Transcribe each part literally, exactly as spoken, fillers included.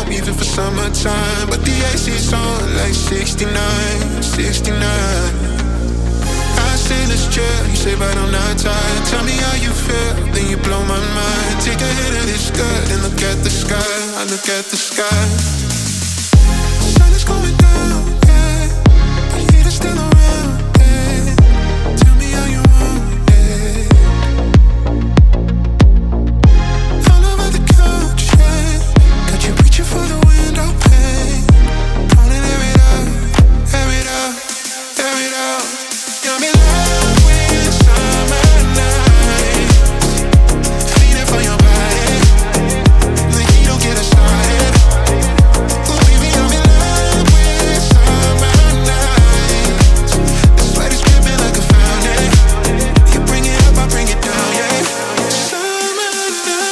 warm even for summertime, but the A C's on like sixty-nine, sixty-nine. I sit in this chair, you say but I'm not tired. Tell me how you feel, then you blow my mind. Take a hit of this good and look at the sky. I look at the sky. The sun is going down, yeah. The heat is still around, yeah. Tell me how you want it. All over the couch, yeah. Got you reaching for the window pane. Wanna air it out, air it out, air it out. Got me love with summer nights, feeding for your body. The heat don't get us started. Ooh, baby, I'm in love with summer nights. The sweat is dripping like a fountain. You bring it up, I bring it down, yeah. Summer nights.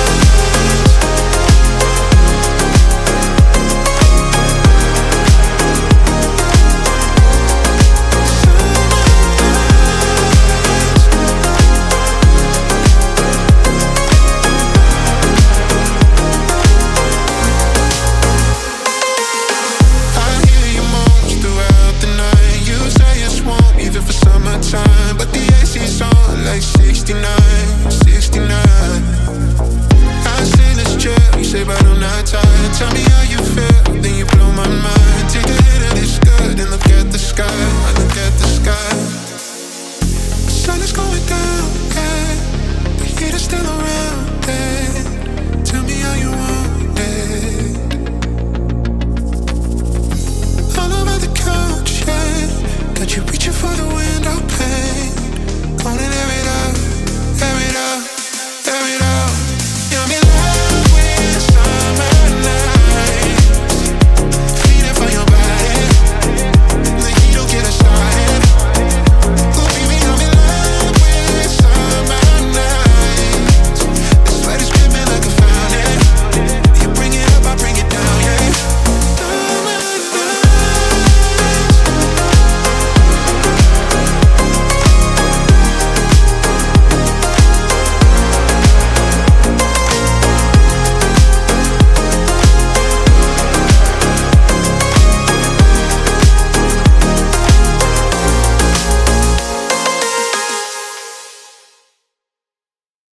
I hear your moans throughout the night. You say it's warm even for summertime, but the A C's on like sixty-nine, sixty-nine. I sit in this chair, you say but I'm not tired. Tell me how you feel, then you blow my mind.